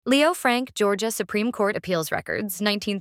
Leo Frank, Georgia Supreme Court Appeals Records,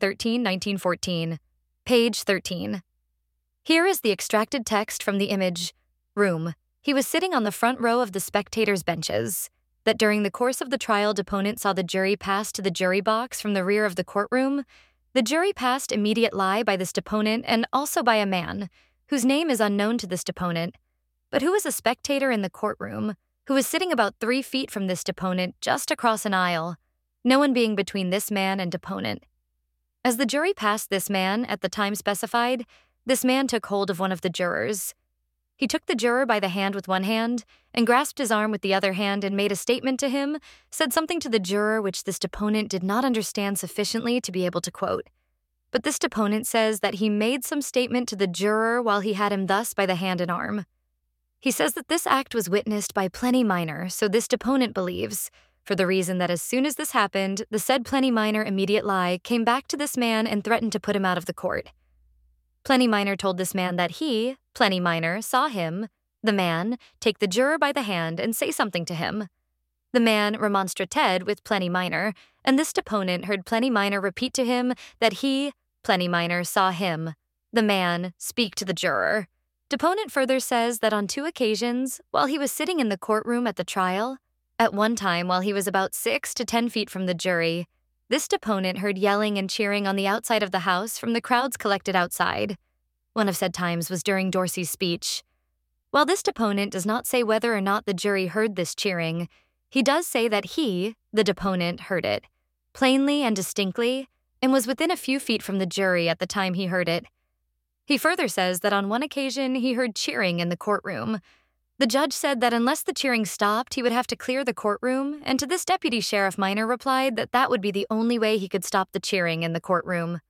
1913-1914, page 13. Here is the extracted text from the image. Room. He was sitting on the front row of the spectators' benches. That during the course of the trial, deponent saw the jury pass to the jury box from the rear of the courtroom. The jury passed immediate lie by this deponent and also by a man, whose name is unknown to this deponent, but who was a spectator in the courtroom, who was sitting about 3 feet from this deponent just across an aisle, no one being between this man and deponent. As the jury passed this man at the time specified, this man took hold of one of the jurors. He took the juror by the hand with one hand and grasped his arm with the other hand and made a statement to him, said something to the juror which this deponent did not understand sufficiently to be able to quote. But this deponent says that he made some statement to the juror while he had him thus by the hand and arm. He says that this act was witnessed by Plenty Minor, so this deponent believes, for the reason that as soon as this happened, the said Plenty Minor immediate lie came back to this man and threatened to put him out of the court. Plenty Minor told this man that he, Plenty Minor, saw him, the man, take the juror by the hand and say something to him. The man remonstrated with Plenty Minor, and this deponent heard Plenty Minor repeat to him that he, Plenty Minor, saw him, the man, speak to the juror. Deponent further says that on 2 occasions, while he was sitting in the courtroom at the trial, at one time while he was about 6 to 10 feet from the jury, this deponent heard yelling and cheering on the outside of the house from the crowds collected outside. One of said times was during Dorsey's speech. While this deponent does not say whether or not the jury heard this cheering, he does say that he, the deponent, heard it, plainly and distinctly, and was within a few feet from the jury at the time he heard it. He further says that on one occasion he heard cheering in the courtroom. The judge said that unless the cheering stopped, he would have to clear the courtroom, and to this Deputy Sheriff Minor replied that that would be the only way he could stop the cheering in the courtroom.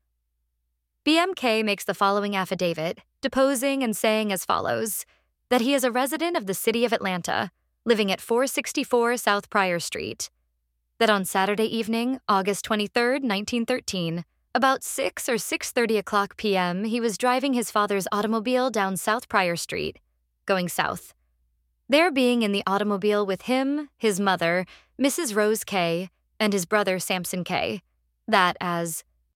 BMK makes the following affidavit, deposing and saying as follows, that he is a resident of the city of Atlanta, living at 464 South Pryor Street. That on Saturday evening, August 23, 1913, about 6 or 6:30 o'clock p.m., he was driving his father's automobile down South Pryor Street, going south. There being in the automobile with him, his mother, Mrs. Rose K., and his brother Samson K., that as